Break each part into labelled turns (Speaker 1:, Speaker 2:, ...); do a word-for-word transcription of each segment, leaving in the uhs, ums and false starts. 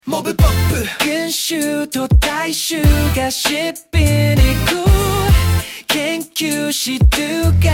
Speaker 1: モブポップ群衆と大衆がしっぴにく研究しとが Break the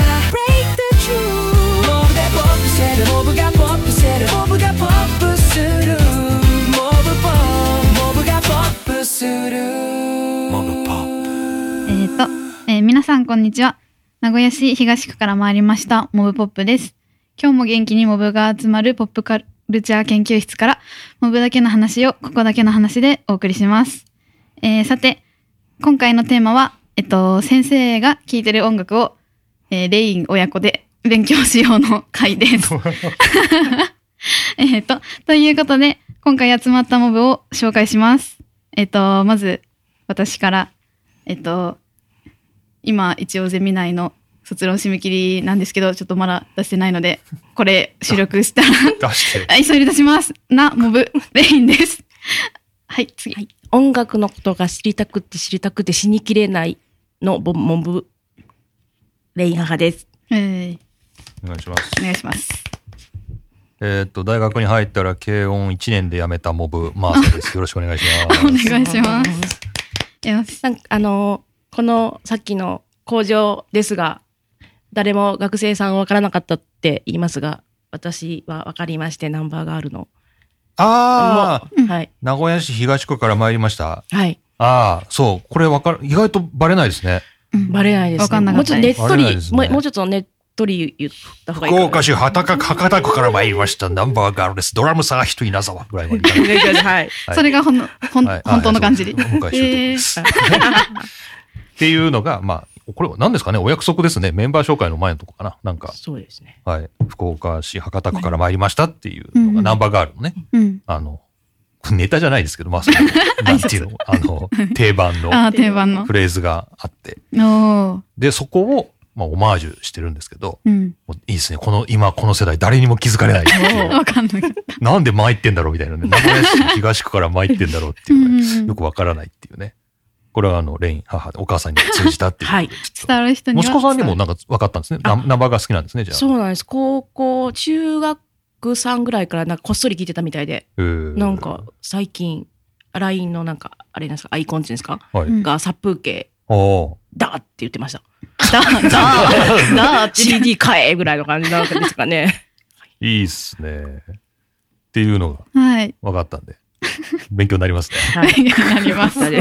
Speaker 1: truth モブでポップせるモブがポップせるモブがポップするモブポップモブがポップするモブポップえーと、えー、皆さんこんにちは。名古屋市東区から参りましたモブポップです。今日も元気にモブが集まるポップカルチャー研究室からモブだけの話をここだけの話でお送りします。えー、さて今回のテーマはえっと先生が聴いてる音楽を、えー、レイン親子で勉強しようの回です。えっとということで今回集まったモブを紹介します。えっとまず私からえっと今一応ゼミ内の卒論締め切りなんですけど、ちょっとまだ出してないので、これ収録したら
Speaker 2: 出して
Speaker 1: 急いで出します。な、モブ、レインです。はい、次、はい。
Speaker 3: 音楽のことが知りたくて知りたくて死にきれないのモブ、レイン母です。
Speaker 1: えー、
Speaker 2: お願いします。
Speaker 1: お願いします。
Speaker 2: えっと、大学に入ったら軽音いちねんで辞めたモブ、マーサです。よろしくお願いします。
Speaker 1: お願いします。よし。
Speaker 3: なんかあの、このさっきの工場ですが、誰も学生さん分からなかったって言いますが、私は分かりまして、ナンバーガールの。
Speaker 2: ああ、
Speaker 3: はい。
Speaker 2: 名古屋市東区から参りました。
Speaker 3: はい。
Speaker 2: ああ、そう、これ分かる、意外とバレないですね。
Speaker 3: うん、バレないです、ね。
Speaker 1: 分かんなかったです。
Speaker 3: もうちょっとねっとり、ね、もう、もうちょっとねっとり言った方がいい。
Speaker 2: 福岡市博多区から参りました、ナンバーガールです。ドラムさん人稲沢ぐらいまで。
Speaker 3: はい。
Speaker 1: それがほんの、ほん、はい、本当の感じで。
Speaker 2: 向井修斗です。っていうのが、まあ、これ何ですかね、お約束ですね。メンバー紹介の前のとこかな。なんか。
Speaker 3: そうですね。
Speaker 2: はい。福岡市博多区から参りましたっていうのが、うん、ナンバーガールのね。
Speaker 1: うん、
Speaker 2: あの、ネタじゃないですけど、まあ、その、なんていうの、あの、定番の。
Speaker 1: あ、定番の。
Speaker 2: フレーズがあって。
Speaker 1: お
Speaker 2: で、そこを、まあ、オマージュしてるんですけど、
Speaker 1: うん、
Speaker 2: もういいですね。この、今、この世代、誰にも気づかれないっていう。
Speaker 1: わかんない。
Speaker 2: なんで参ってんだろうみたいなね。名古屋市東区から参ってんだろうっていうぐらい、よくわからないっていうね。これはあの、レイン、母、お母さんに通じたっていう。
Speaker 3: はい。
Speaker 1: 伝わる人には。
Speaker 2: 息子さんにもなんか分かったんですね。ナンバーが好きなんですね、じゃあ。
Speaker 3: そうなんです。高校、中学さんぐらいからなんかこっそり聞いてたみたいで。なんか、最近、ライン のなんか、あれなんですか、アイコンっていうんですか、はい、が殺風景。だって言ってました。だ、だ、だ、シーディー 買えぐらいの感じなんですかね。
Speaker 2: いいっすね。っていうのが、はい。分かったんで。勉強になりますね。
Speaker 1: はい。なります。
Speaker 3: です。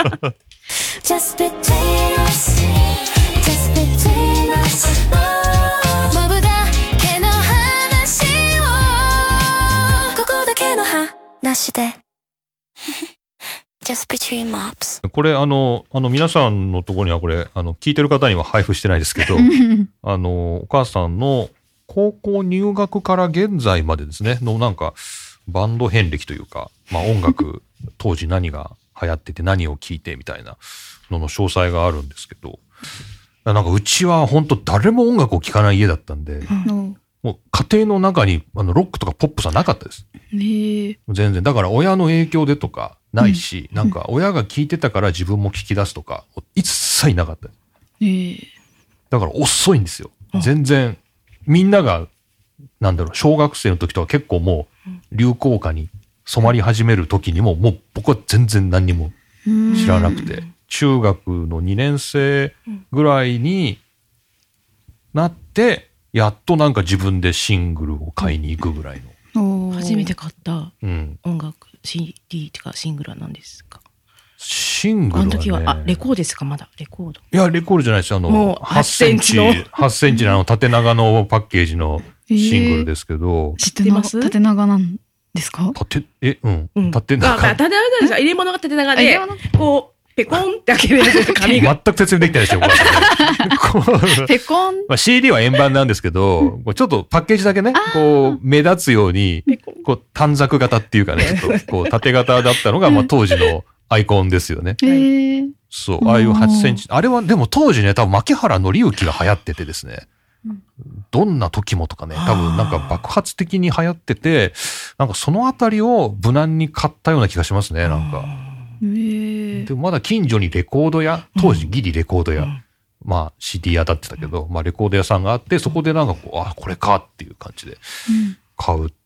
Speaker 4: Just between us, just between us. モブだけの話をここだけの話で。Just between mobs.
Speaker 2: これあのあの皆さんのところにはこれあの聞いてる方には配布してないですけど、あのお母さんの高校入学から現在までですねのなんか。バンド遍歴というか、まあ音楽、当時何が流行ってて何を聴いてみたいなのの詳細があるんですけど、なんかうちは本当誰も音楽を聴かない家だったんで、うん、もう家庭の中にあのロックとかポップさなかったです。
Speaker 1: へ
Speaker 2: 全然。だから親の影響でとかないし、うん、なんか親が聴いてたから自分も聴き出すとか、一切なかったです。
Speaker 1: へ
Speaker 2: だから遅いんですよ。全然、みんなが、なんだろう、小学生の時とか結構もう、流行歌に染まり始める時にももう僕は全然何にも知らなくて中学のにねん生ぐらいになってやっとなんか自分でシングルを買いに行くぐらい
Speaker 3: の初めて買った音楽 シーディー ってかシングルは何ですか？
Speaker 2: シングルはね、
Speaker 3: あの時はあレコードですか？まだレコード？
Speaker 2: いやレコードじゃないです。あの
Speaker 3: もう
Speaker 2: はちセンチはちセンチのあの縦長のパッケージのシングルですけど、
Speaker 1: 知ってます？縦長なんですか？
Speaker 2: 縦えうん、縦長。
Speaker 3: 縦長なんですよ。入れ物が縦長で、こうペコンって開けるやつ紙が。
Speaker 2: 全く説明できてないですよ。
Speaker 1: ペコン。
Speaker 2: まあ シーディー は円盤なんですけど、ちょっとパッケージだけね、こう目立つように、こう短冊型っていうかね、ちょっとこう縦型だったのがまあ当時のアイコンですよね。そう、ああいうはちセンチ。あれはでも当時ね、多分牧原紀之が流行っててですね。どんな時もとかね、多分なんか爆発的に流行ってて、なんかそのあたりを無難に買ったような気がしますね、なんか。でもまだ近所にレコード屋、当時ギリレコード屋、うん、まあ シーディー 屋だってたけど、まあレコード屋さんがあって、そこでなんかこう、あ、これかっていう感じで買うっ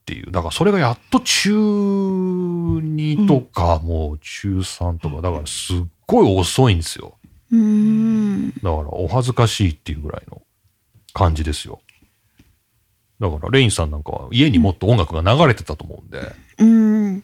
Speaker 2: っていう。だからそれがやっと中にとか、もう中さんとか、だからすっごい遅いんですよ。
Speaker 5: うーん。
Speaker 2: だからお恥ずかしいっていうぐらいの感じですよ。だからレインさんなんかは家にもっと音楽が流れてたと思うんで、
Speaker 5: うん。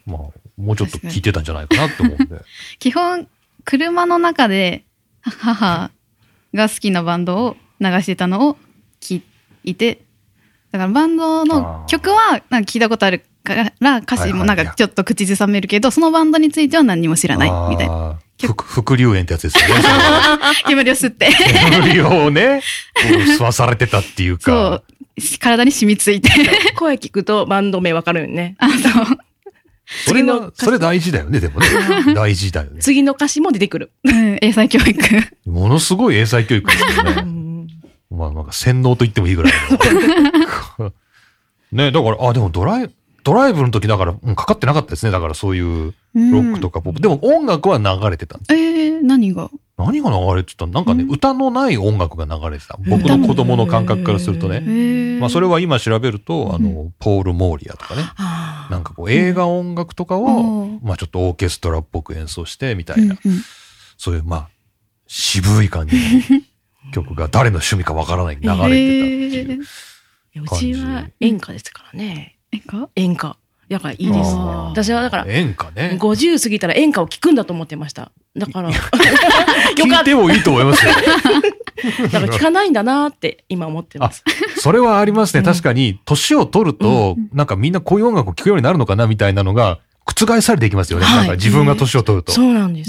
Speaker 2: まあもうちょっと聞いてたんじゃないかなって思うんで。
Speaker 5: 基本、車の中で母が好きなバンドを流してたのを聞いて、だからバンドの曲はなんか聞いたことあるから歌詞もなんかちょっと口ずさめるけど、そのバンドについては何にも知らないみたいな。
Speaker 2: 副流炎ってやつですよね。
Speaker 5: 煙を吸って。
Speaker 2: 煙をね、吸わされてたっていうか。
Speaker 5: そう。体に染みついて。
Speaker 3: 声聞くとバンド名わかるよね。
Speaker 5: あ、そう。
Speaker 2: それは、それ大事だよね、でもね。大事だよね。
Speaker 3: 次の歌詞も出てくる。
Speaker 5: うん、英才教育。
Speaker 2: ものすごい英才教育ですよね。まあなんか洗脳と言ってもいいぐらいの。ね、だから、あ、でもドライ、ドライブの時だから、うん、かかってなかったですね。だからそういうロックとかポップ。でも音楽は流れてたんです。
Speaker 5: ええー、何が
Speaker 2: 何が流れてたのなんかね、歌のない音楽が流れてた。僕の子供の感覚からするとね。まあそれは今調べると、あの、ポール・モーリアとかね。なんかこう映画音楽とかを、まあちょっとオーケストラっぽく演奏してみたいな。そういうまあ、渋い感じの曲が誰の趣味かわからない流れてたっていう。
Speaker 3: うちは演歌ですからね。
Speaker 5: 演歌
Speaker 3: 演歌。だからいいです。私はだから、
Speaker 2: 演歌ね。
Speaker 3: ごじゅう過ぎたら演歌を聴くんだと思ってました。だから。
Speaker 2: 聞いてもいいと思いますよ。
Speaker 3: だから聞かないんだなって今思ってます。
Speaker 2: それはありますね。確かに、年を取ると、なんかみんなこういう音楽を聴くようになるのかなみたいなのが、覆されていきますよね。なんか自分が年を取ると。
Speaker 3: そうなんです。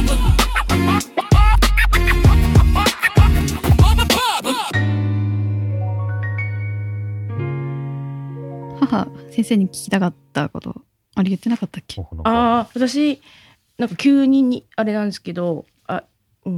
Speaker 5: 母、先生に聞きたかったこと、あれ言ってなかったっけ？
Speaker 3: ああ、私、なんか急に、あれなんですけど、あ、うん。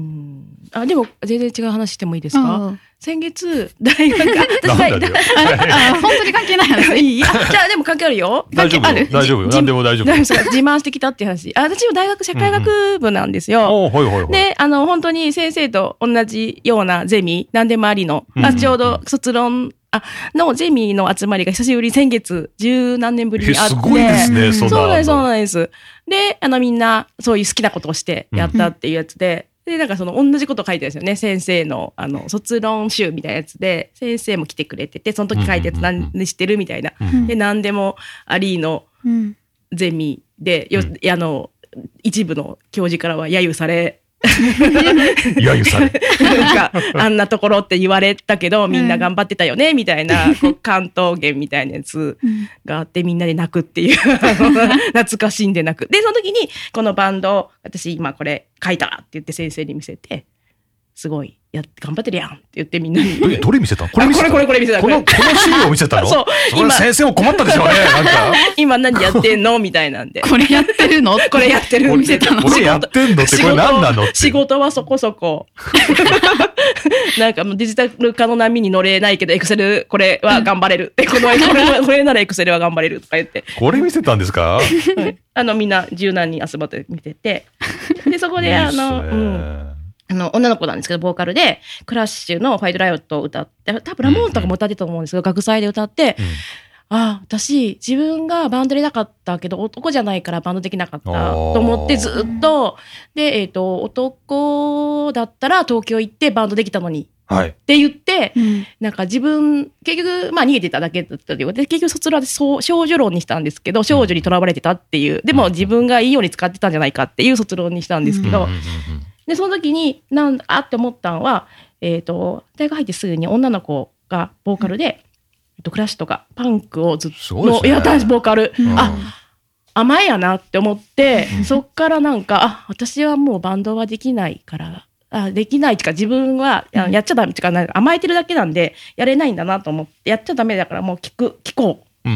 Speaker 3: あ、でも全然違う話してもいいですか？先月、大学、私大学、
Speaker 5: あ、本当に関係ない話
Speaker 3: いい？じゃあでも関係あるよ。
Speaker 2: 大丈夫よ。大丈夫よ。何でも大丈夫。
Speaker 3: 自慢してきたっていう話。あ、私も大学社会学部なんですよ。で、あの、本当に先生と同じようなゼミ、何でもありの、あ、ちょうど卒論、あ、のゼミの集まりが久しぶりに先月、十何年ぶりにあって。
Speaker 2: すごいですね、
Speaker 3: そうなんです、そうなんです。で、あのみんな、そういう好きなことをしてやったっていうやつで、で、なんかその同じこと書いてるんですよね。先生の、あの、卒論集みたいなやつで、先生も来てくれてて、その時書いたやつ何でしてるみたいな。で、何でもありのゼミで、よ、あの、一部の教授からは揶揄され、
Speaker 2: 揶揄され。
Speaker 3: なんか、あんなところって言われたけど、みんな頑張ってたよね、みたいな、こう、関東言みたいなやつがあって、みんなで泣くっていう、懐かしんで泣く。で、その時に、このバンド、私今これ書いたって言って先生に見せて、すごい、やって、頑張ってるやんって言ってみんなに。
Speaker 2: え、どれ見せたの？これ見せたの？
Speaker 3: これこれこれ見せたの？
Speaker 2: この、この資料を見せたの？
Speaker 3: そう。
Speaker 2: 今、先生も困ったでしょうね、なんか。
Speaker 3: 今何やってんのみたいなんで。
Speaker 5: これやってるの？
Speaker 3: これやってる見せたの？
Speaker 2: これやってんのってこれ何なのって。
Speaker 3: 仕事はそこそこ。なんかもうデジタル化の波に乗れないけど、エクセル、これは頑張れる。この、これ、これならエクセルは頑張れるとか言って。
Speaker 2: これ見せたんですか？はい、
Speaker 3: あの、みんな十何人集まって見てて。で、そこで、あの、うん。あの、女の子なんですけど、ボーカルで、クラッシュのファイトライオットを歌って、多分ラモーンとかも歌ってたと思うんですけど、学祭で歌って、うん、ああ、私、自分がバンドでなかったけど、男じゃないからバンドできなかったと思ってずっと、で、えっと、男だったら東京行ってバンドできたのに。はい。って言って、うん、なんか自分、結局、まあ逃げてただけだったというで、結局卒論で少女論にしたんですけど、少女に囚われてたっていう、でも自分がいいように使ってたんじゃないかっていう卒論にしたんですけど、で、その時に、なんだって思ったのは、えっと、大学入ってすぐに女の子がボーカルで、うん、えっと、クラッシュとかパンクをずっと、やったんです、ボーカル。うん、あ、甘えやなって思って、うん、そっからなんか、あ、私はもうバンドはできないから、あ、できないっていうか自分はやっちゃダメっていうか、甘えてるだけなんで、やれないんだなと思って、やっちゃダメだからもう聞く、聞こう。うん、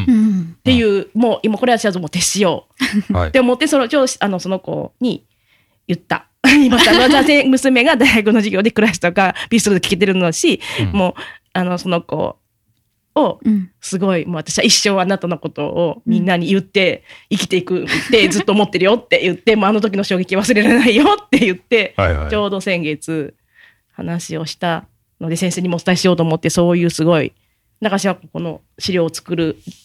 Speaker 3: っていう、うん、もう今これは知らずもう徹しよう。って思って、その、あの、その子に言った。今さ、娘が大学の授業でクラスとかピストルで聴けてるのし、うん、もう、あの、その子を、すごい、もう私は一生あなたのことをみんなに言って生きていくってずっと思ってるよって言って、もうあの時の衝撃忘れられないよって言って、はいはい、ちょうど先月話をしたので先生にもお伝えしようと思って、そういうすごい、中島ここの資料を作る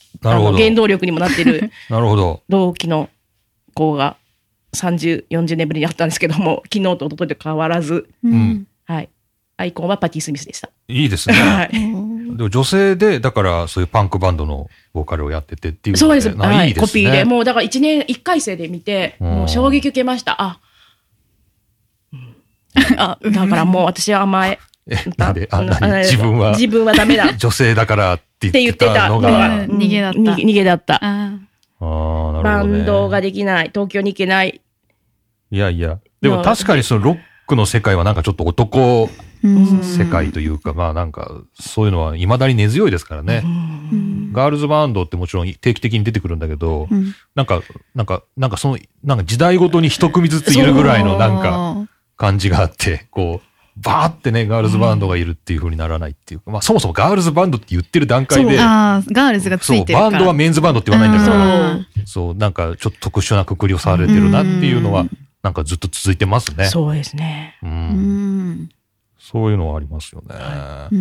Speaker 2: なるほど。
Speaker 3: 原動力にもなってる。
Speaker 2: なるほど。
Speaker 3: 同期の子がさんじゅう、よんじゅうねんぶりに会ったんですけども、昨日と一昨日と変わらず、
Speaker 5: うん、
Speaker 3: はい。アイコンはパティ・スミスでした。
Speaker 2: いいですね。はい。でも女性で、だからそういうパンクバンドのボーカルをやっててっていうので、
Speaker 3: そうです。
Speaker 2: はい、いいですね。
Speaker 3: コピーで。もうだからいちねんいっかい生で見て、もう衝撃受けました。あ、うん、あだからもう私は甘え。
Speaker 2: なんであ自分は
Speaker 3: 自分はダメだ
Speaker 2: 女性だからって言ってたのが
Speaker 5: 逃げだった
Speaker 3: 逃げだった。
Speaker 2: ああ、なるほどね。
Speaker 3: バンドができない、東京に行けない。
Speaker 2: いやいや、でも確かにそのロックの世界はなんかちょっと男世界というか、まあなんかそういうのは未だに根強いですからね。ガールズバンドってもちろん定期的に出てくるんだけど、なんかなんかなんかそのなんか時代ごとに一組ずついるぐらいのなんか感じがあって、こう。バーってね、ガールズバンドがいるっていう風にならないっていうか、うん、まあそもそもガールズバンドって言ってる段階で、
Speaker 5: あガールズがついてる
Speaker 2: そう、バンドはメンズバンドって言わないんだから、そう、そう、なんかちょっと特殊なくくりをされてるなっていうのは、なんかずっと続いてますね。
Speaker 3: そうですね。
Speaker 2: うん。うんそういうのはありますよね。はい、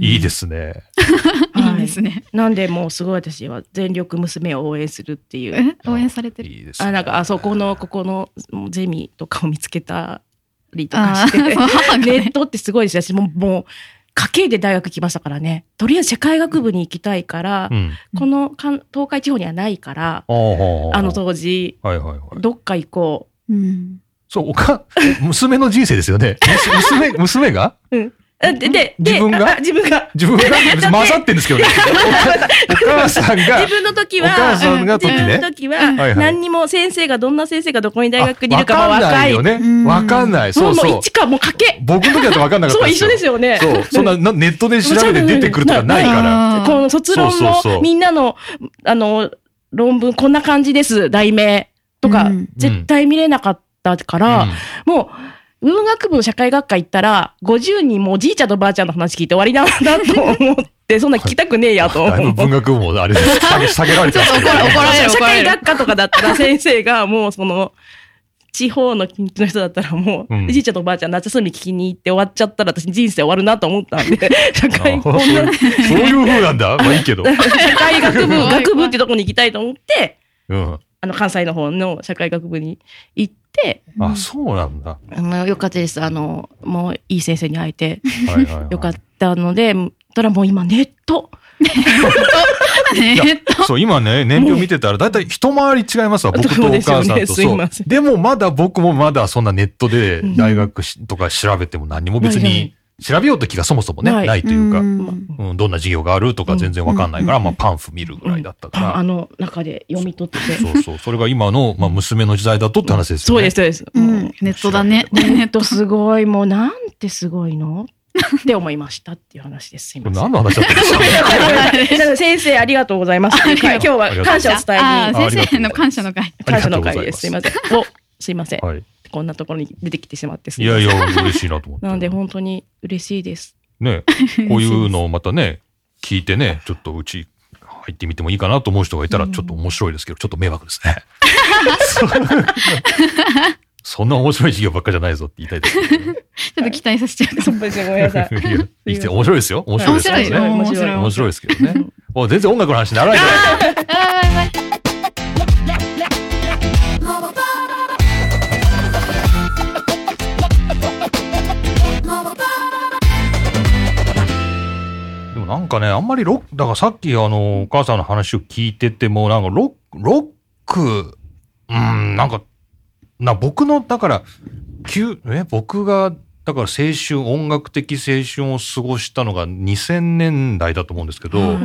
Speaker 2: いいですね。
Speaker 5: いいですね。
Speaker 3: なんでもうすごい私は全力娘を応援するっていう。
Speaker 5: 応援されてる。
Speaker 2: いいですね。
Speaker 3: あ、なんかあそこの、ここのゼミとかを見つけた。りとかして、ネットってすごいですよ。もう、もう家系で大学行きましたからね。とりあえず世界学部に行きたいから、うん、この東海地方にはないから、うん、あの当時、はいはいはい、どっか行こう。うん、
Speaker 2: そう、おか、娘の人生ですよね。娘、娘が、
Speaker 3: うんで、で、
Speaker 2: 自分が
Speaker 3: 自分が
Speaker 2: 自分が混ざってんですけどね。お母さんが。
Speaker 3: 自分の時は、
Speaker 2: お母さんが時ね。
Speaker 3: 自分の時は、何にも先生がどんな先生がどこに大学にいるかもわかんないよね。
Speaker 2: わかんない。そうそう。
Speaker 3: もう一か、もう賭け。
Speaker 2: 僕の時だとわかんなかった。
Speaker 3: そう、一緒ですよね。
Speaker 2: そう。そんな、ネットで調べて出てくるとかないから。
Speaker 3: この卒論のみんなの、あの、論文こんな感じです、題名とか、絶対見れなかったから、もう、文学部の社会学科行ったら、ごじゅうにんもおじいちゃんとばあちゃんの話聞いて終わりなんだと思って、そんな聞きたくねえやと思う。
Speaker 2: だいぶ文学部もあれです。下げられてますけど、ね。
Speaker 3: 怒られる。社会学科とかだったら先生がもうその、地方の近畿の人だったらもう、うん、おじいちゃんとばあちゃん夏休み聞きに行って終わっちゃったら私人生終わるなと思ったんで、社会こんな。そう
Speaker 2: いう風なんだまあいいけど。
Speaker 3: 社会学部、学部ってとこに行きたいと思って、うん、あの関西の方の社会学部に行って、
Speaker 2: あ、そうなんだ。
Speaker 3: あの、よかったです。あの、もういい先生に会えて、はいはいはい、よかったので、ただもう今ネット。
Speaker 2: ネットそう、今ね、年表見てたら、だいたい一回り違いますわ、僕とお母さんと。そう。でもまだ僕もまだそんなネットで大学とか調べても何も別に、調べようと気がそもそもね、ない、ないというか、うん、どんな授業があるとか全然わかんないから、まあパンフ見るぐらいだったから。
Speaker 3: あの中で読み取ってて。
Speaker 2: そうそう。それが今の、まあ娘の時代だとって話ですよね。
Speaker 3: そうです、そうです。
Speaker 5: うん、ネットだね。
Speaker 3: ネットすごい、もうなんてすごいのって思いましたっていう話です。すいません。
Speaker 2: 何の話だったんですか
Speaker 3: 先生ありがとうございます。今日は感謝を伝え
Speaker 5: に。先生の感謝の会。
Speaker 3: 感謝の会です。すいません。お、すいません。はい。こんなところに出てきてしまってす
Speaker 2: いません。いやいや、嬉しいなと思って。
Speaker 3: なので本当に嬉しいです。
Speaker 2: ね、こういうのをまたね、聞いてね、ちょっとうち入ってみてもいいかなと思う人がいたらちょっと面白いですけど、ちょっと迷惑ですね。そんな面白い授業ばっかじゃないぞって言いたいですけど、ね。
Speaker 5: ちょっと期待させちゃう。
Speaker 3: そうですね、ごめんなさい。い
Speaker 2: や、面白いですよ。面白いですよね。
Speaker 5: 面白い。
Speaker 2: 面白いですけどね。もう全然音楽の話にならないじゃないですか。なんかね、あんまりロック、だからさっきあの、お母さんの話を聞いてても、なんかロック、ロック、うん、なんか、な、僕の、だから、急、え、僕が、だから青春、音楽的青春を過ごしたのがにせんねんだいだと思うんですけど、はい、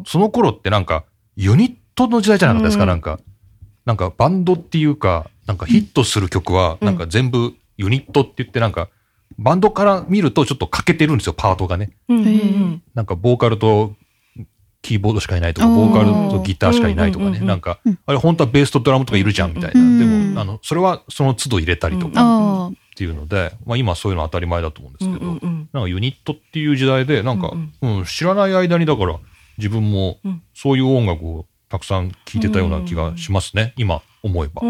Speaker 2: その頃ってなんか、ユニットの時代じゃなかったですか、うん、なんか、なんかバンドっていうか、なんかヒットする曲は、なんか全部ユニットって言ってなんか、バンドから見るとちょっと欠けてるんですよ、パートがね。うんうんうん、なんかボーカルとキーボードしかいないとか、ボーカルとギターしかいないとかね。なんか、あれ本当はベースとドラムとかいるじゃんみたいな。でも、あの、それはその都度入れたりとかっていうので、まあ今そういうの当たり前だと思うんですけど、なんかユニットっていう時代で、なんか、うん、知らない間にだから自分もそういう音楽をたくさん聴いてたような気がしますね、今思えば。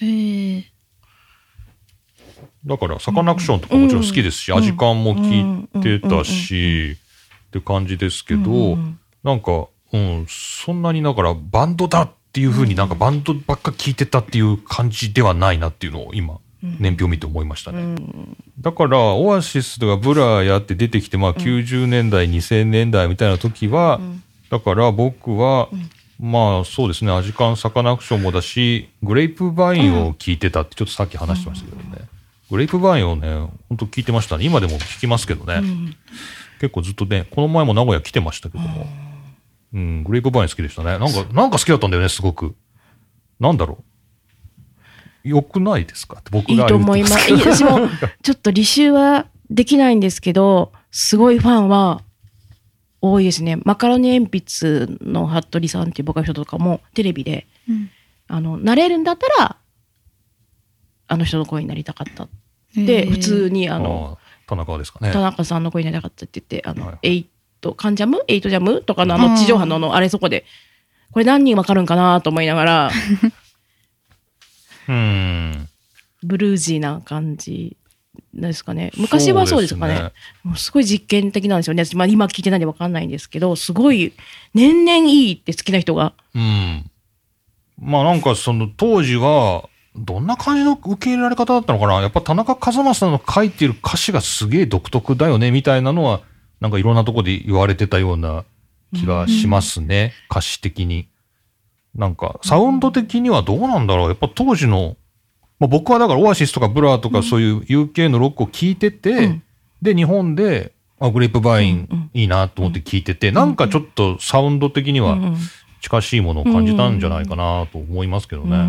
Speaker 2: だからサカナクションとかもちろん好きですし、うん、アジカンも聴いてたし、うん、って感じですけど、うん、なんか、 うん、そんなにだからバンドだっていう風になんかバンドばっか聴いてたっていう感じではないなっていうのを今、年表見て思いましたね。うん、だから、オアシスとかブラやって出てきて、まあきゅうじゅうねんだい、にせんねんだいみたいな時は、うん、だから僕は、うん、まあそうですね、アジカンサカナクションもだし、グレープバインを聴いてたってちょっとさっき話してましたけどね。うん、グレープバインをね、本当聴いてましたね。今でも聴きますけどね。うん、結構ずっとね、この前も名古屋来てましたけども。うん、グレープバイン好きでしたね。なんか、なんか好きだったんだよね、すごく。なんだろう。良くないですかって僕が言ってます。いいと思います。
Speaker 3: いや、私も、ちょっと履修はできないんですけど、すごいファンは多いですね。マカロニ鉛筆の服部さんっていうボーカル人とかも、テレビで、うん、あの、なれるんだったら、あの人の声になりたかった。で、普通に、あの、
Speaker 2: あ田中ですかね。
Speaker 3: 田中さんの声になりたかったって言って、あの、はい、エイカンジャムエイトジャムとかのあの地上波ののあれそこでこれ何人わかるんかなと思いながら
Speaker 2: うん
Speaker 3: ブルージーな感じですかね。昔はそうですかね。もうすごい実験的なんですよね。まあ、今聞いてないんでわかんないんですけど、すごい年々いいって好きな人が。
Speaker 2: うん。まあなんかその当時はどんな感じの受け入れられ方だったのかな。やっぱ田中和正さんの書いてる歌詞がすげえ独特だよねみたいなのはなんかいろんなところで言われてたような気がしますね、うん、歌詞的に。なんかサウンド的にはどうなんだろう。やっぱ当時の、まあ、僕はだからオアシスとかブラーとかそういう ユーケー のロックを聴いてて、うん、で日本であグレープバインいいなと思って聴いてて、うん、なんかちょっとサウンド的には近しいものを感じたんじゃないかなと思いますけどね、うんうん、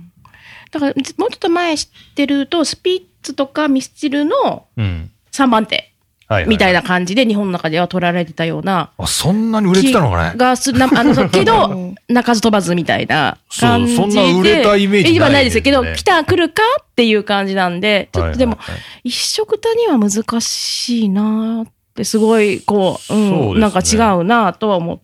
Speaker 3: だからもうちょっと前知ってるとスピッツとかミスチルのさんばん手、はいはいはい、みたいな感じで日本の中では取られてたような。
Speaker 2: あ、そんなに売れてたのかね。
Speaker 3: がすなあのけど鳴かず飛ばずみたいな感じで。
Speaker 2: そう、そんな売れたイメージないですね。
Speaker 3: 今ないですけど、来た来るかっていう感じなんで、ちょっとでも、はいはいはい、一色たには難しいなってすごいこう、うん、ね、なんか違うなとは思って。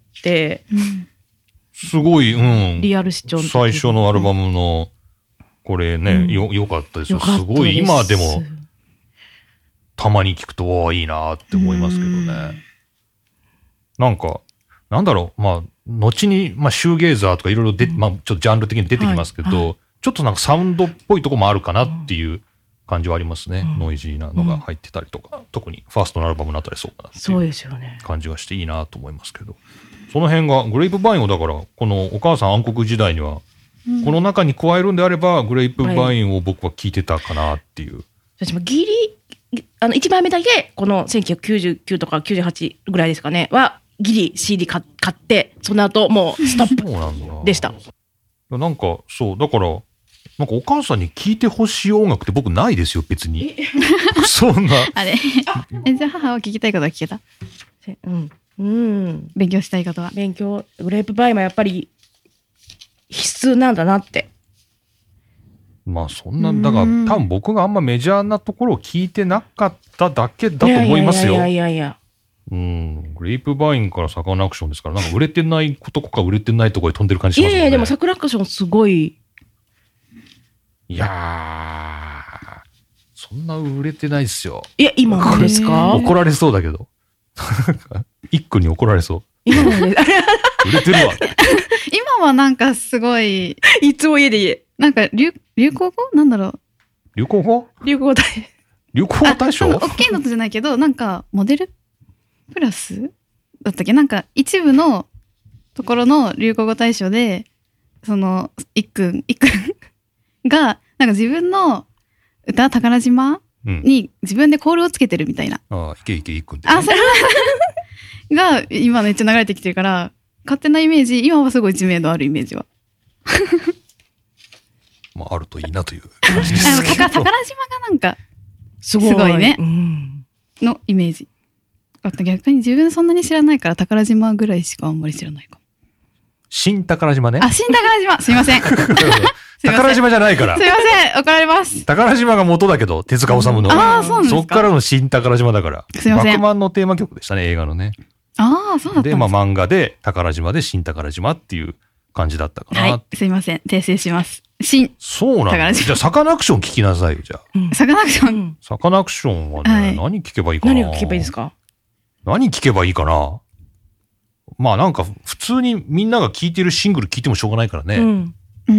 Speaker 3: うん、
Speaker 2: すごい、うん。
Speaker 3: リアル視聴
Speaker 2: 最初のアルバムのこれね、うん、よ良かったですよ。すごい今でも。たまに聞くと、おーいいなって思いますけどね。なんか、なんだろう、まあ、後に、まあ、シューゲーザーとかいろいろで、うん、まあ、ちょっとジャンル的に出てきますけど、はいはい、ちょっとなんかサウンドっぽいとこもあるかなっていう感じはありますね。うん、ノイジーなのが入ってたりとか、うん、特にファーストのアルバムのあたりそうかなっていう感じがしていいなと思いますけど、その辺が、グレープバインをだから、このお母さん暗黒時代には、うん、この中に加えるんであれば、グレープバインを僕は聞いてたかなっていう。
Speaker 3: 私もギリ、あの、いちまいめだけ、このせんきゅうひゃくきゅうじゅうきゅうとかきゅうじゅうはちぐらいですかね、は、ギリ シーディー 買, 買って、その後もうストップでした。
Speaker 2: なんか、そう、だから、なんかお母さんに聴いてほしい音楽って僕ないですよ、別に。そんな。
Speaker 5: あれえ、じゃあ母は聞きたいことは聞けた？
Speaker 3: うん。うん。
Speaker 5: 勉強したいことは？
Speaker 3: 勉強、グレープバインはやっぱり必須なんだなって。
Speaker 2: まあそんな、だから多分僕があんまメジャーなところを聞いてなかっただけだと思いますよ。
Speaker 3: いやいやいやいや。
Speaker 2: うん。グレープバインからサカナクションですから、なんか売れてないとこか売れてないところへ飛んでる感じしますね。
Speaker 3: いやいや、でもサカナクションすごい。
Speaker 2: いやー、そんな売れてないですよ。
Speaker 3: いや、今なんですか？
Speaker 2: 怒られそうだけど。一句に怒られそう。
Speaker 3: 今なんです。
Speaker 2: 売れてるわ。
Speaker 5: 今はなんかすごい、
Speaker 3: いつも家で言え。
Speaker 5: なんか流、流行語なんだろう。
Speaker 2: 流行語
Speaker 3: 流行語大
Speaker 2: 流行語大賞？
Speaker 5: 大きいのとじゃないけど、なんか、モデルプラスだったっけ？なんか、一部のところの流行語大賞で、その、いっくん、いっくんが、なんか自分の歌、宝島に自分でコールをつけてるみたいな。
Speaker 2: うん、ああ、いけいけいっくんって、ね。
Speaker 5: あ、それが、今めっちゃ流れてきてるから、勝手なイメージ、今はすごい知名度あるイメージは。
Speaker 2: まあ、あるといいなという感じですけど。
Speaker 5: 宝島がなんか、すごい、すごいね、うん、のイメージ。あと逆に自分そんなに知らないから宝島ぐらいしかあんまり知らないかも。
Speaker 2: 新宝島ね。
Speaker 5: あ、新宝島。すいません。
Speaker 2: 宝島じゃないから。
Speaker 5: すいません。怒られます。
Speaker 2: 宝島が元だけど、手塚治虫の。
Speaker 5: ああ、そうなんですか。
Speaker 2: そっからの新宝島だから。
Speaker 5: すいません。
Speaker 2: バクマンのテーマ曲でしたね、映画のね。
Speaker 5: ああ、そうだったんですか。
Speaker 2: で、まあ漫画で宝島で新宝島っていう感じだったかな。
Speaker 5: はい。すいません。訂正します。新。
Speaker 2: そうなんだ。じゃあサカナクション聞きなさいよ、じゃあ。
Speaker 5: うん、サカナクション。
Speaker 2: サカナクションはね、はい、何聞けばいいかな。
Speaker 3: 何を聞けばいいですか？
Speaker 2: 何聞けばいいかな。 まあなんか普通にみんなが聴いてるシングル聴いてもしょうがないからね。
Speaker 3: うん。
Speaker 5: うん。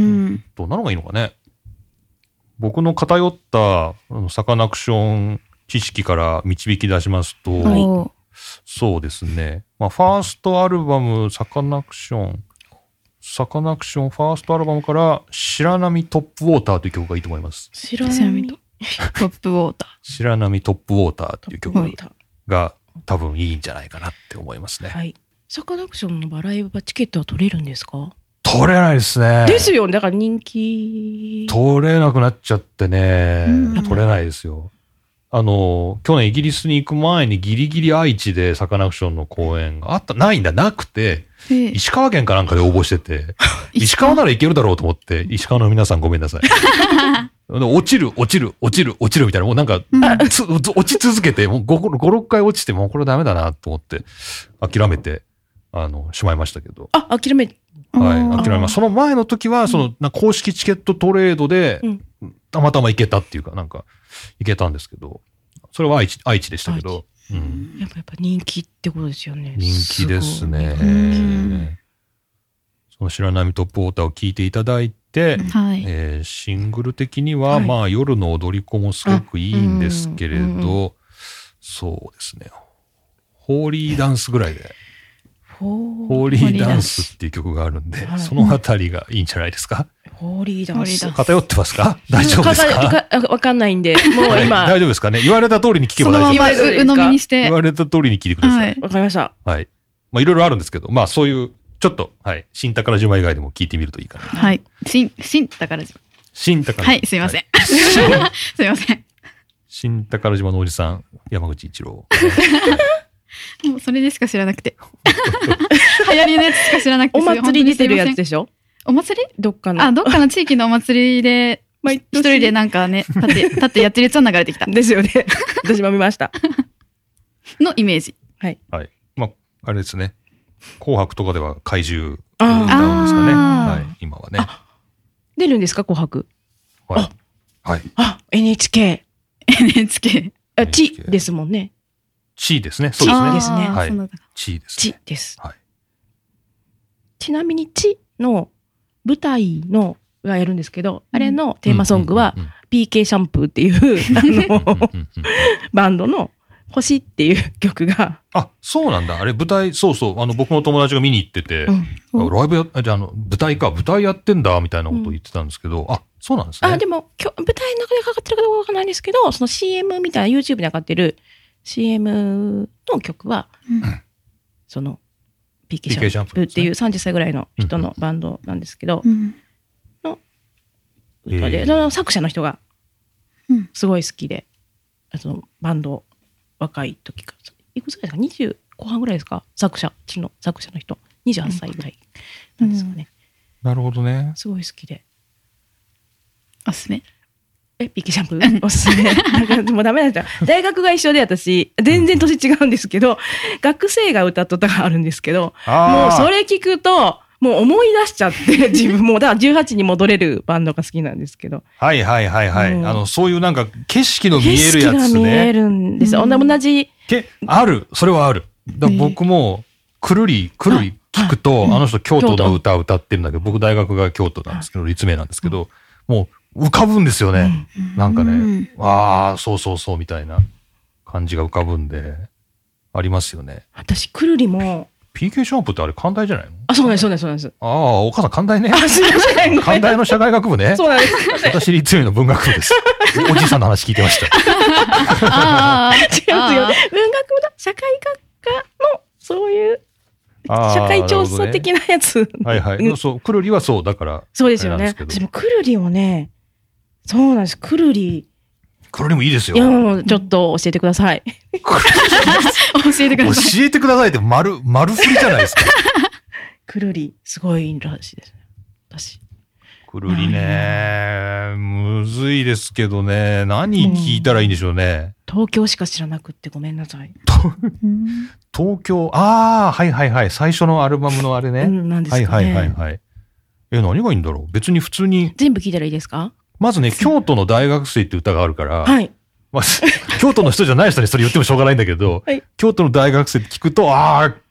Speaker 2: どうなのがいいのかね。僕の偏ったサカナクション知識から導き出しますと、はい、そうですね。まあファーストアルバムサカナクション、サカナクションファーストアルバムから白波トップウォーターという曲がいいと思います。
Speaker 3: 白波トップウォーター。
Speaker 2: 白波トップウォーターという曲が多分いいんじゃないかなって思いますね。
Speaker 3: はい。サカナクションのライブはチケットは取れるんですか？
Speaker 2: 取れないですね。
Speaker 3: ですよね。だから人気。
Speaker 2: 取れなくなっちゃってね。取れないですよ。あの、去年イギリスに行く前にギリギリ愛知でサカナクションの公演があった、ないんだ、なくて、石川県かなんかで応募してて、石川ならいけるだろうと思って、石川の皆さんごめんなさい。落ちる、落ちる、落ちる、落ちるみたいな、もうなんか、うん、落ち続けて、もうご、ご、ろっかい落ちて、もうこれダメだなと思って、諦めて、あの、しまいましたけど。
Speaker 3: あ、諦め
Speaker 2: はい、諦めます。その前の時は、その、な公式チケットトレードで、うん、たまたま行けたっていうか、なんか、行けたんですけど、それは愛知、愛知でしたけど。
Speaker 3: うん、やっぱ、やっぱ人気ってことですよね。
Speaker 2: 人気ですね。その白波トップウォーターを聞いていただいて、はい、えー、シングル的には、はい、まあ夜の踊り子もすごくいいんですけれど、うんうん、そうですね。ホーリーダンスぐらいで。ホーリーダンスっていう曲があるんで、そのあたりがいいんじゃないですか？
Speaker 3: ホーリーダンス。
Speaker 2: 偏ってますか？大丈夫ですか？
Speaker 3: わかんないんで、もう今、
Speaker 2: はい。大丈夫ですかね？言われた通りに聞けば大丈夫です。
Speaker 5: そのまま鵜呑みにして。
Speaker 2: 言われた通りに聞いてください。
Speaker 3: わ、はい、かりました。
Speaker 2: はい。まあいろいろあるんですけど、まあそういう、ちょっと、はい。新宝島以外でも聞いてみるといいかな。
Speaker 5: はい。新、新宝島。
Speaker 2: 新宝島。
Speaker 5: はい、すいません。はい、すいません。
Speaker 2: 新宝島のおじさん、山口一郎。
Speaker 5: もうそれでしか知らなくて。流行りのやつしか知らなくて。
Speaker 3: お祭り出てるやつでしょ？
Speaker 5: お祭り？
Speaker 3: どっかの。
Speaker 5: あ、どっかの地域のお祭りで、一人でなんかね、立って、立ってやってるやつは流れてきた。
Speaker 3: ですよね。私も見ました。
Speaker 5: のイメージ。
Speaker 3: はい。
Speaker 2: はい。まあ、あれですね。紅白とかでは怪獣歌うんですかね。はい。今はね。
Speaker 3: 出るんですか、紅白？
Speaker 2: はい。はい。
Speaker 3: あ、エヌエイチケ
Speaker 5: ー。エヌエイチケー。
Speaker 3: あ、地ですもんね。
Speaker 2: 地位ですね。そうですね。
Speaker 3: ですね。
Speaker 2: はい。地位です、
Speaker 3: ね。地です。
Speaker 2: はい。
Speaker 3: ちなみに地の舞台のがやるんですけど、うん、あれのテーマソングは ピーケー シャンプーっていうあのバンドの星っていう曲が。
Speaker 2: あ、そうなんだ。あれ舞台、そうそう。あの僕の友達が見に行ってて、うん、ライブや、じゃあ、あの舞台か、舞台やってんだみたいなことを言ってたんですけど、うん、あ、そうなんですね。
Speaker 3: あ、でも舞台の中でかかってるかどうかわかんないんですけど、その シーエム みたいな YouTube に上がってる。シーエム の曲は、うん、その ピーケー シャンプーっていうさんじゅっさいぐらいの人のバンドなんですけど、うん、の歌で、その作者の人がすごい好きで、あのバンド若い時から、いくつぐらいですか？にじゅう後半ぐらいですか？作者、ちの作者の人、にじゅうはっさいぐらいなんですかね。
Speaker 2: うん、なるほどね。
Speaker 3: すごい好きで。
Speaker 5: おすすめ。
Speaker 3: え、ピーケー シャンプーおすすめ。なんか、もうダメなんですよ。大学が一緒で私、全然年違うんですけど、学生が歌っとったがあるんですけど、もうそれ聞くと、もう思い出しちゃって、自分も、だからじゅうはちに戻れるバンドが好きなんですけど。
Speaker 2: はいはいはいはい。うん、あの、そういうなんか景色の見えるやつね。景色が
Speaker 3: 見えるんですよ。うん、同じ。
Speaker 2: け、ある。それはある。だ僕も、くるり、くるり聞くと、あの人京都の歌を歌ってるんだけど、僕大学が京都なんですけど、立命なんですけど、もう、浮かぶんですよね。うん、なんかね、うん、ああ、そうそうそうみたいな感じが浮かぶんで、ありますよね。
Speaker 3: 私、くるりも。
Speaker 2: ピーケー シャンプーってあれ、関大じゃないの？
Speaker 3: あ、そうなんです、そうなんです、そうなんです。
Speaker 2: ああ、お母さん関大ね。
Speaker 3: あ、すいません。
Speaker 2: 関大の社会学部ね。
Speaker 3: そうなんです。
Speaker 2: 私、立命の文学部です。おじいさんの話聞いてました。
Speaker 3: ああ、違うんですよ。文学部だ。社会学科の、そういう。社会調査的なやつ。
Speaker 2: ね、はいはい。そう、くるりはそう、だから。
Speaker 3: そうですよね。でも、くるりをね、そうなんです。くるり。
Speaker 2: くるりもいいですよ。
Speaker 3: いや、もうちょっと教えてください。
Speaker 5: 教えてくださ
Speaker 2: い。教えてくださいって丸、丸振りじゃないですか。
Speaker 3: くるり、すごいらしいですね。私。
Speaker 2: くるりね、むずいですけどね。何聞いたらいいんでしょうね。
Speaker 3: うん、東京しか知らなくってごめんなさい。
Speaker 2: 東京、ああ、はいはいはい。最初のアルバムのあれね。
Speaker 3: うん、なんですかね。
Speaker 2: はいはいはいはい。え、何がいいんだろう？別に普通に。
Speaker 3: 全部聞いたらいいですか？
Speaker 2: まずね、京都の大学生って歌があるから、
Speaker 3: はい。
Speaker 2: まあ、京都の人じゃない人にそれ言ってもしょうがないんだけど、はい、京都の大学生って聞くと、ああ、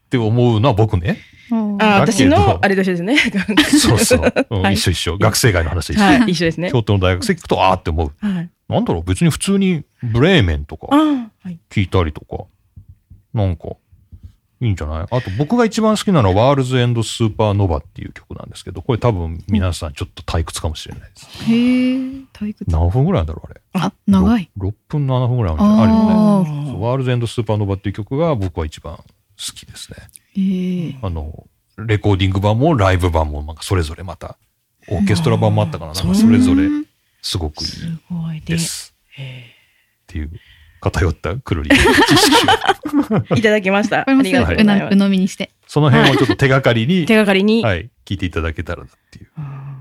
Speaker 2: って思うのは僕ね。
Speaker 3: あ、私のあれと一緒ですね。
Speaker 2: そうそう、うん、はい、一緒一緒。学生街の話で一緒、
Speaker 3: はい、一緒ですね。
Speaker 2: 京都の大学生聞くとあーって思う、はい、なんだろう、別に普通にブレーメンとか聞いたりとか、なんかいいんじゃない？あと僕が一番好きなのはワールズエンドスーパーノバっていう曲なんですけど、これ多分皆さんちょっと退屈かもしれないです。
Speaker 5: へー、退屈。
Speaker 2: 何分ぐらいなんだろうあれ。
Speaker 5: あ、長い。
Speaker 2: ろっぷんななふんぐらいあるよね。ワールズエンドスーパーノバっていう曲が僕は一番好きですね。へー。あの、レコーディング版もライブ版もなんかそれぞれまた、オーケストラ版もあったから、なんかそれぞれすごくいいです。っていう。偏ったくるり知識
Speaker 3: をいただきました。
Speaker 5: ありがとうございます。うのみにして。
Speaker 2: その辺をちょっと手がかりに、
Speaker 3: 手がかりに、
Speaker 2: はい、聞いていただけたらなっていう。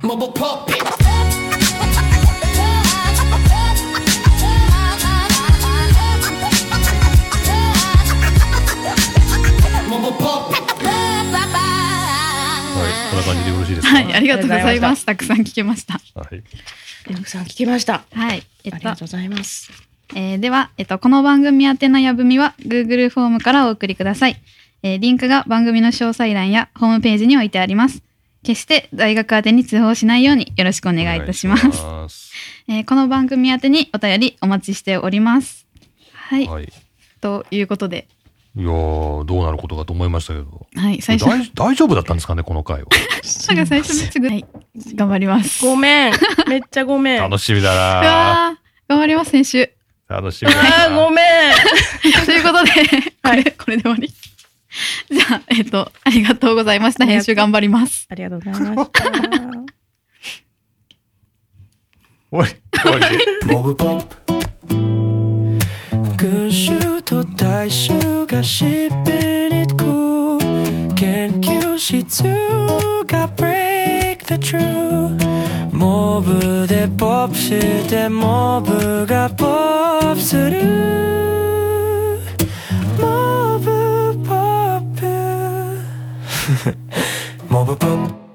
Speaker 2: こんな感じでよろしいですか？
Speaker 5: はい、ありがとうございます。たくさん聞けました。
Speaker 3: はい。たくさん聞けました。
Speaker 5: はい。
Speaker 3: えっと、ありがとうございます。
Speaker 5: えー、では、えっと、この番組宛てのやぶみは Google フォームからお送りください。えー、リンクが番組の詳細欄やホームページに置いてあります。決して大学宛てに通報しないようによろしくお願いいたします。ますえー、この番組宛てにお便りお待ちしております。はい。はい、ということで。
Speaker 2: いやー、どうなることかと思いましたけど。
Speaker 5: はい、
Speaker 2: 最初。大, 大丈夫だったんですかね、この回は。
Speaker 5: なんか最初にすぐ、はい、頑張ります。
Speaker 3: ごめん。めっちゃごめん。
Speaker 2: 楽しみだな。
Speaker 5: うわー、頑張ります、先週。
Speaker 2: 楽しみだな。
Speaker 3: あー、ごめん。
Speaker 5: ということで、これ、これで終わり。じゃあ、えっと、ありがとうございました。編集頑張ります。
Speaker 3: ありがとうございました。終
Speaker 2: わり、終わりで。モブポップ。
Speaker 1: 群衆と大衆がしっぺにく研究室が break the truth モブでポップしてモブがポップするモブポップモブポップ